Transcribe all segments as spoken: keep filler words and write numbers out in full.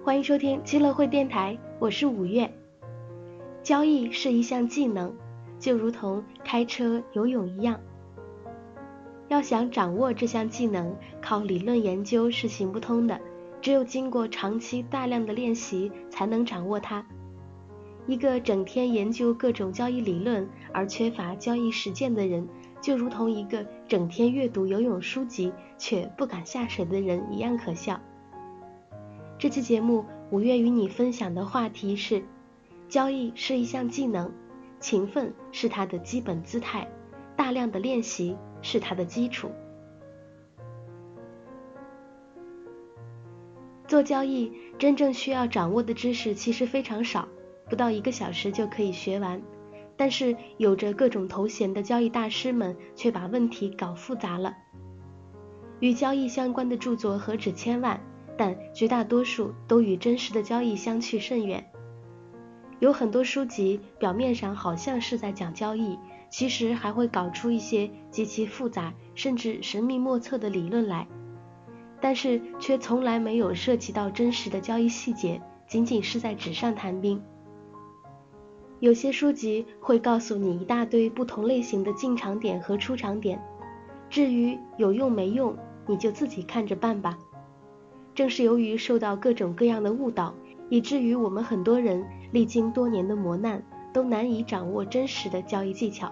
欢迎收听基乐会电台，我是五月。交易是一项技能，就如同开车、游泳一样。要想掌握这项技能，靠理论研究是行不通的，只有经过长期大量的练习，才能掌握它。一个整天研究各种交易理论而缺乏交易实践的人，就如同一个整天阅读游泳书籍却不敢下水的人一样可笑。这期节目，五月与你分享的话题是：交易是一项技能，勤奋是它的基本姿态，大量的练习是它的基础。做交易真正需要掌握的知识其实非常少，不到一个小时就可以学完，但是有着各种头衔的交易大师们却把问题搞复杂了。与交易相关的著作何止千万，但绝大多数都与真实的交易相去甚远。有很多书籍表面上好像是在讲交易，其实还会搞出一些极其复杂甚至神秘莫测的理论来，但是却从来没有涉及到真实的交易细节，仅仅是在纸上谈兵。有些书籍会告诉你一大堆不同类型的进场点和出场点，至于有用没用，你就自己看着办吧。正是由于受到各种各样的误导，以至于我们很多人历经多年的磨难，都难以掌握真实的交易技巧。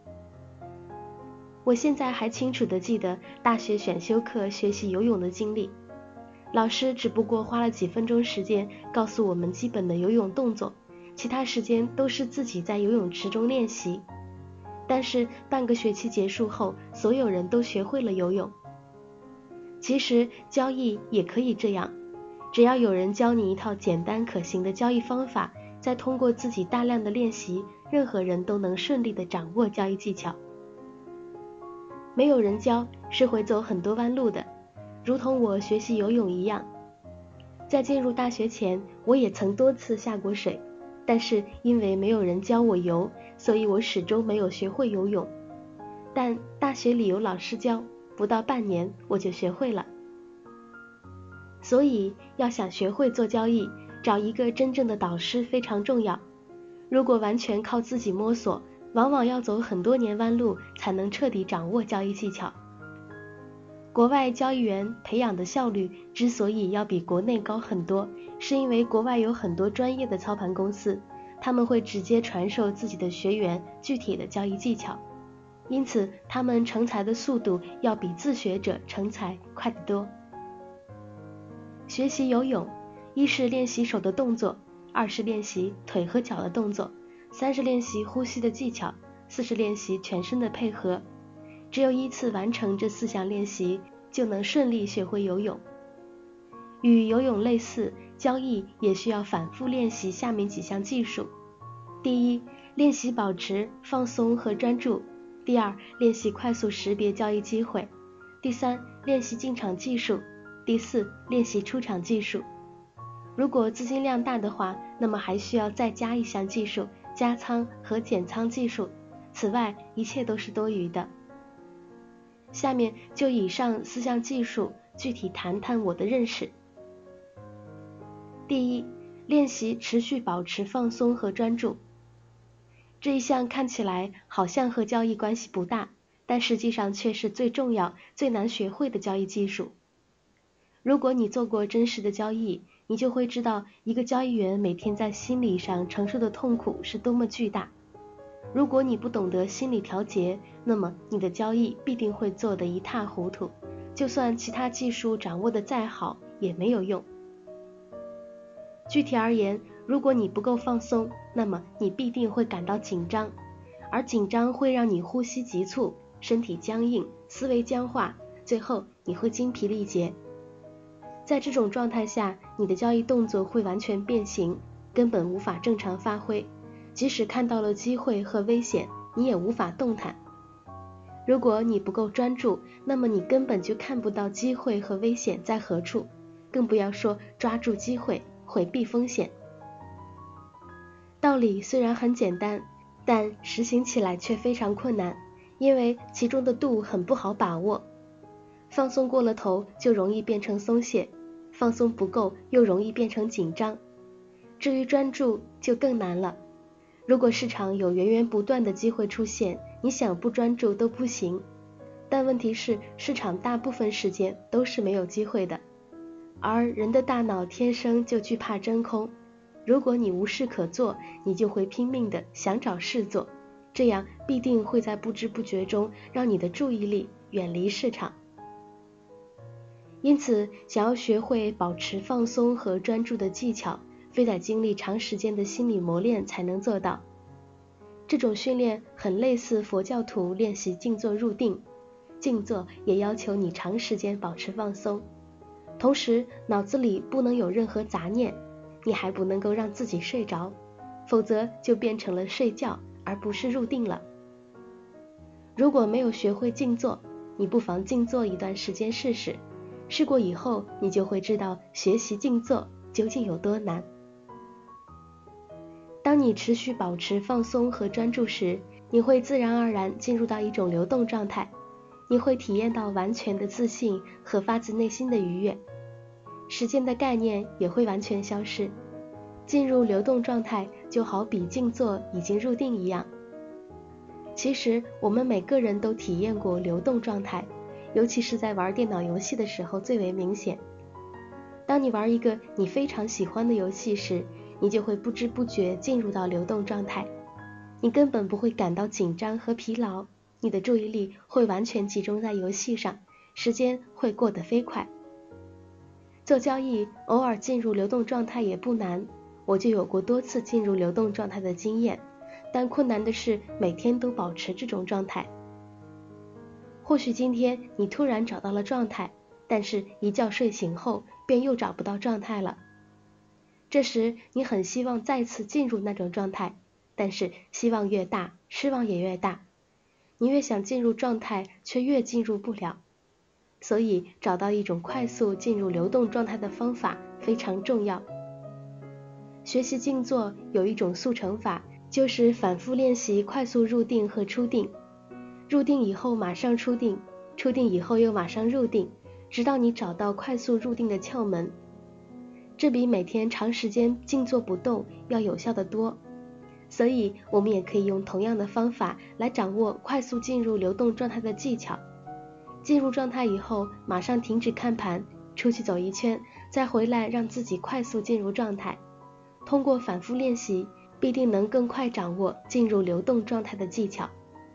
我现在还清楚地记得大学选修课学习游泳的经历，老师只不过花了几分钟时间告诉我们基本的游泳动作，其他时间都是自己在游泳池中练习。但是半个学期结束后，所有人都学会了游泳。其实交易也可以这样，只要有人教你一套简单可行的交易方法，再通过自己大量的练习，任何人都能顺利地掌握交易技巧。没有人教是会走很多弯路的，如同我学习游泳一样。在进入大学前，我也曾多次下过水，但是因为没有人教我游，所以我始终没有学会游泳。但大学里有老师教，不到半年我就学会了。所以要想学会做交易，找一个真正的导师非常重要。如果完全靠自己摸索，往往要走很多年弯路才能彻底掌握交易技巧。国外交易员培养的效率之所以要比国内高很多，是因为国外有很多专业的操盘公司，他们会直接传授自己的学员具体的交易技巧，因此他们成才的速度要比自学者成才快得多。学习游泳，一是练习手的动作，二是练习腿和脚的动作，三是练习呼吸的技巧，四是练习全身的配合。只有依次完成这四项练习，就能顺利学会游泳。与游泳类似，交易也需要反复练习下面几项技术。第一，练习保持放松和专注。第二，练习快速识别交易机会。第三，练习进场技术。第四，练习出场技术。如果资金量大的话，那么还需要再加一项技术，加仓和减仓技术。此外，一切都是多余的。下面就以上四项技术具体谈谈我的认识。第一，练习持续保持放松和专注。这一项看起来好像和交易关系不大，但实际上却是最重要、最难学会的交易技术。如果你做过真实的交易，你就会知道一个交易员每天在心理上承受的痛苦是多么巨大。如果你不懂得心理调节，那么你的交易必定会做得一塌糊涂，就算其他技术掌握得再好，也没有用。具体而言，如果你不够放松，那么你必定会感到紧张，而紧张会让你呼吸急促，身体僵硬，思维僵化，最后你会精疲力竭。在这种状态下，你的交易动作会完全变形，根本无法正常发挥，即使看到了机会和危险，你也无法动弹。如果你不够专注，那么你根本就看不到机会和危险在何处，更不要说抓住机会，回避风险。道理虽然很简单，但实行起来却非常困难，因为其中的度很不好把握。放松过了头就容易变成松懈， 放松不够又容易变成紧张。至于专注就更难了，如果市场有源源不断的机会出现，你想不专注都不行。但问题是，市场大部分时间都是没有机会的，而人的大脑天生就惧怕真空。如果你无事可做，你就会拼命的想找事做，这样必定会在不知不觉中让你的注意力远离市场。因此，想要学会保持放松和专注的技巧，非得经历长时间的心理磨练才能做到。这种训练很类似佛教徒练习静坐入定，静坐也要求你长时间保持放松，同时脑子里不能有任何杂念，你还不能够让自己睡着，否则就变成了睡觉而不是入定了。如果没有学会静坐，你不妨静坐一段时间试试，试过以后你就会知道学习静坐究竟有多难。当你持续保持放松和专注时，你会自然而然进入到一种流动状态，你会体验到完全的自信和发自内心的愉悦，时间的概念也会完全消失。进入流动状态就好比静坐已经入定一样。其实我们每个人都体验过流动状态，尤其是在玩电脑游戏的时候最为明显。当你玩一个你非常喜欢的游戏时，你就会不知不觉进入到流动状态，你根本不会感到紧张和疲劳，你的注意力会完全集中在游戏上，时间会过得飞快。做交易偶尔进入流动状态也不难，我就有过多次进入流动状态的经验，但困难的是每天都保持这种状态。或许今天你突然找到了状态，但是一觉睡醒后便又找不到状态了。这时你很希望再次进入那种状态，但是希望越大，失望也越大。你越想进入状态，却越进入不了。所以找到一种快速进入流动状态的方法非常重要。学习静坐有一种速成法，就是反复练习快速入定和出定，入定以后马上出定，出定以后又马上入定，直到你找到快速入定的窍门。这比每天长时间静坐不动要有效得多，所以我们也可以用同样的方法来掌握快速进入流动状态的技巧。进入状态以后，马上停止看盘，出去走一圈，再回来让自己快速进入状态。通过反复练习，必定能更快掌握进入流动状态的技巧。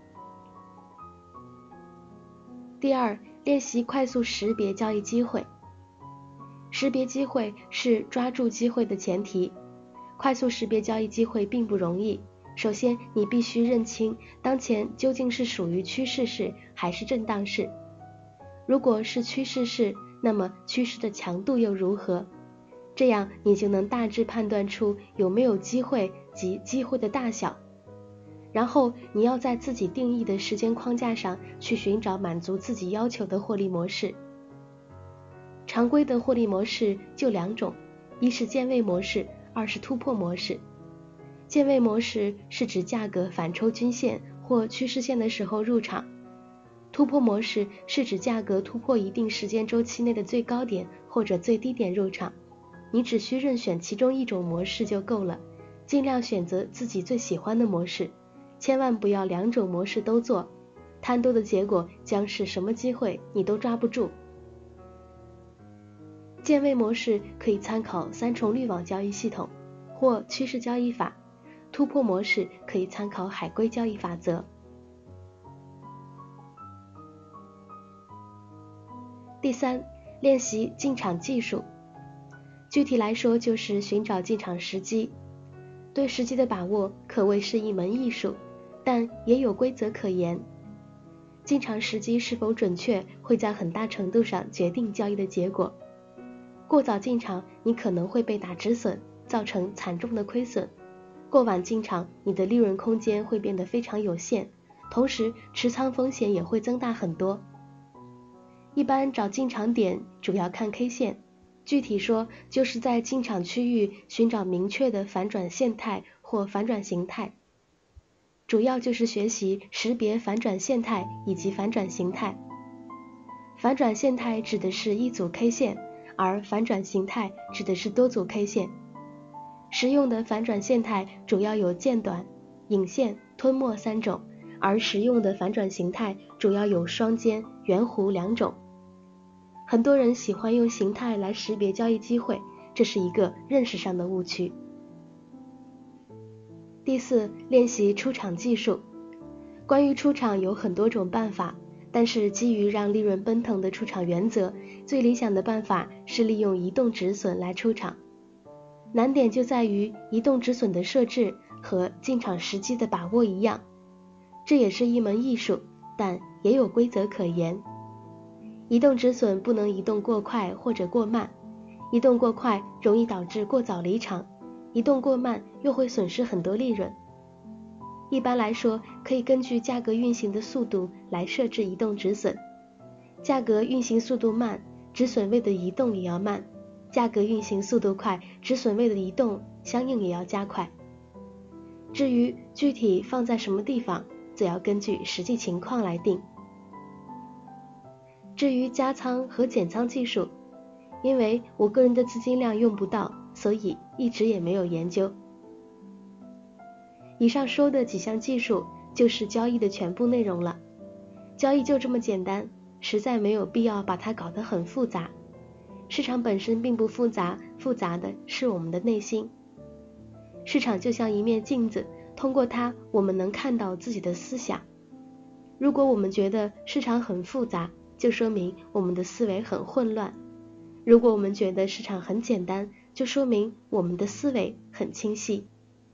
第二，练习快速识别交易机会。识别机会是抓住机会的前提。快速识别交易机会并不容易。首先，你必须认清当前究竟是属于趋势市还是震荡市。如果是趋势市，那么趋势的强度又如何？这样你就能大致判断出有没有机会及机会的大小。然后你要在自己定义的时间框架上去寻找满足自己要求的获利模式。常规的获利模式就两种，一是建位模式，二是突破模式。建位模式是指价格反抽均线或趋势线的时候入场，突破模式是指价格突破一定时间周期内的最高点或者最低点入场。你只需任选其中一种模式就够了，尽量选择自己最喜欢的模式，千万不要两种模式都做，贪多的结果将是什么机会你都抓不住。建位模式可以参考三重滤网交易系统或趋势交易法，突破模式可以参考海龟交易法则。第三，练习进场技术。具体来说就是寻找进场时机。对时机的把握可谓是一门艺术，但也有规则可言。进场时机是否准确，会在很大程度上决定交易的结果。过早进场，你可能会被打止损，造成惨重的亏损；过晚进场，你的利润空间会变得非常有限，同时持仓风险也会增大很多。一般找进场点主要看 K 线，具体说就是在进场区域寻找明确的反转线态或反转形态，主要就是学习识别反转线态以及反转形态。反转线态指的是一组 K 线， 而反转形态指的是多组 K 线。实用的反转线态主要有间短、引线、吞没三种，而实用的反转形态主要有双尖、圆弧两种。很多人喜欢用形态来识别交易机会，这是一个认识上的误区。第四，练习出场技术。关于出场有很多种办法，但是基于让利润奔腾的出场原则，最理想的办法是利用移动止损来出场。难点就在于移动止损的设置和进场时机的把握一样，这也是一门艺术，但也有规则可言。移动止损不能移动过快或者过慢，移动过快容易导致过早离场，移动过慢又会损失很多利润。一般来说，可以根据价格运行的速度来设置移动止损。价格运行速度慢，止损位的移动也要慢；价格运行速度快，止损位的移动相应也要加快。至于具体放在什么地方，则要根据实际情况来定。至于加仓和减仓技术，因为我个人的资金量用不到，所以一直也没有研究。以上说的几项技术就是交易的全部内容了。交易就这么简单，实在没有必要把它搞得很复杂。市场本身并不复杂，复杂的是我们的内心。市场就像一面镜子，通过它我们能看到自己的思想。如果我们觉得市场很复杂，就说明我们的思维很混乱；如果我们觉得市场很简单，就说明我们的思维很清晰。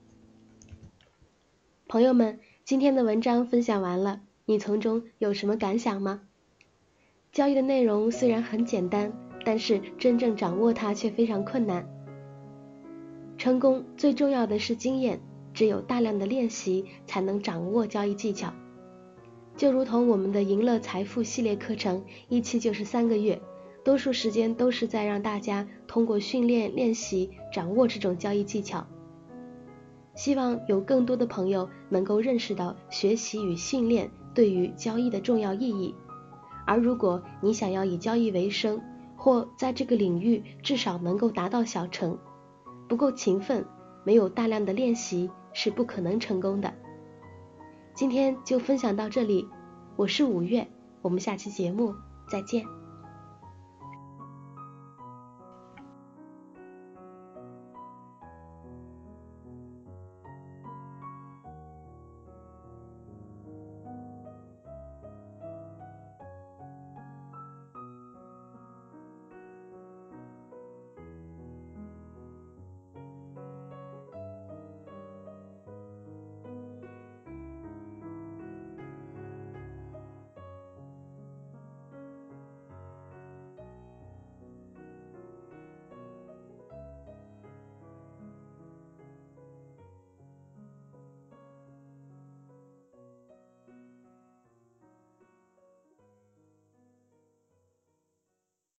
朋友们，今天的文章分享完了，你从中有什么感想吗？交易的内容虽然很简单，但是真正掌握它却非常困难。成功最重要的是经验，只有大量的练习才能掌握交易技巧。就如同我们的赢乐财富系列课程，一期就是三个月，多数时间都是在让大家通过训练练习掌握这种交易技巧。希望有更多的朋友能够认识到学习与训练对于交易的重要意义。而如果你想要以交易为生，或在这个领域至少能够达到小成，不够勤奋，没有大量的练习是不可能成功的。今天就分享到这里，我是五月，我们下期节目再见。